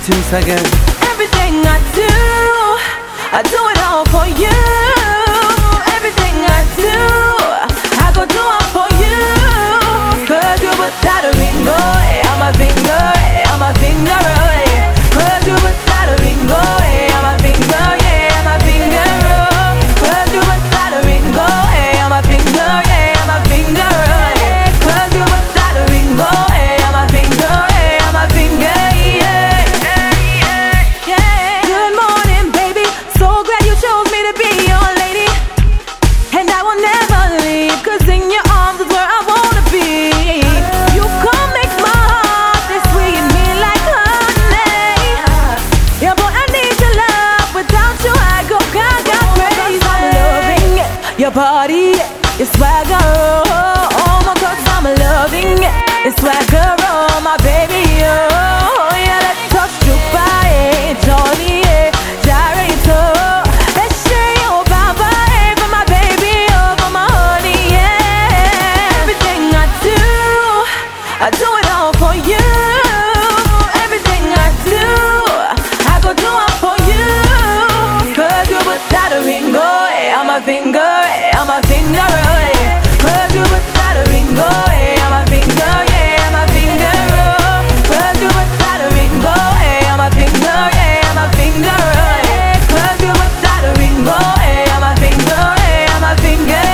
tunes again. Everything I do it all for you. Everything I do, I go do it for you. 'Cause you put that ring on my finger, on my finger. 'Cause you put that ring on my finger, yeah, my finger. 'Cause you put that ring on my finger, yeah, my finger. 'Cause you put that ring on my finger, yeah, my finger, yeah. Good morning, baby. So glad you chose me to be your lady. And I will never leave, 'cause in your arms is where I wanna be. You come make my heart this sweet me like honey. Yeah, boy, I need your love. Without you, I go gaga crazy. I'm loving your body, your swagger, oh my God, I'm loving your swagger, oh my baby, oh yeah, let's touch Dubai, Johnny, gyrate, oh let's share your baba, for my baby, oh for my honey, yeah. Everything I do it all for you. Everything I do, I go do it for you. 'Cause you put that ring on my finger, on my finger. 'Cause you put that ring on my finger, yeah, my finger. 'Cause you put that ring on my finger, yeah, my finger. 'Cause you put that ring on my finger, yeah, my finger,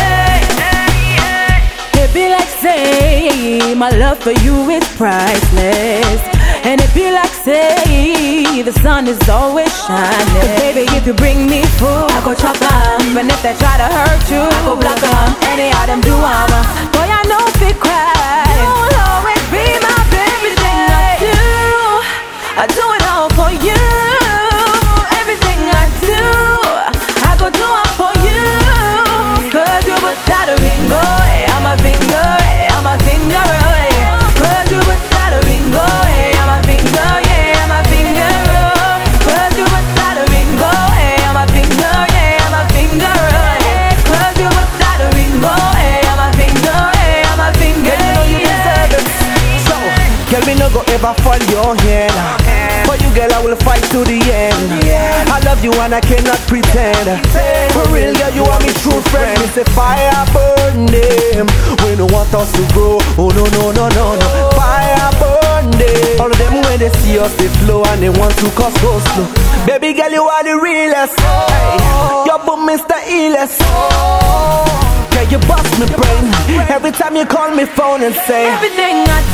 yeah. It be like say my love for you is priceless. And it be like say the sun is always shining. 'Cause baby, if you bring me food, I go chop 'em. And if they try to hurt you, I go block 'em. Anyhow them do 'em. Boy, I know if it cry, you will always be my baby. I do it all for you. Everything I do, I go do it for you. 'Cause you put that ring on my finger, on my finger. 'Cause you put that ring on my finger, yeah, my finger. 'Cause you put that ring on my finger, yeah, my finger. 'Cause you put that ring on my finger, yeah, my finger. You know you deserve it. So, girl, me no go ever fall your hand. For you, girl, I will fight to the end. I love you and I cannot pretend. For real, girl, you are my true friend. Me say fire burn them. We don't want us to grow. Oh no no no no no. Fire burn them. All of them when they see us, they flow and they want to cause go slow. Baby girl, you are the realest. Hey, your boom Mr. Illest. Yeah, you bust me brain. Every time you call me phone and say everything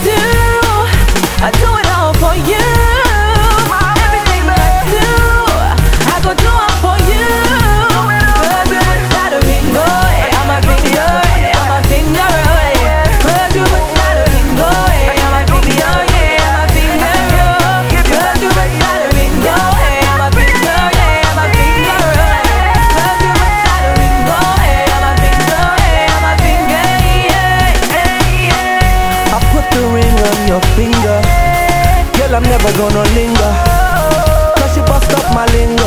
I do it all for you. Everything I do, I go do it for you. 'Cause you put that ring on my finger, on my finger. 'Cause you put that ring on my finger, yeah, my finger. 'Cause you put that ring on my finger, yeah, my finger. 'Cause you put that ring on my finger, yeah, my finger, yeah. I put the ring on your finger. Girl, I'm never gonna linger. 'Cause you bust up my lingo.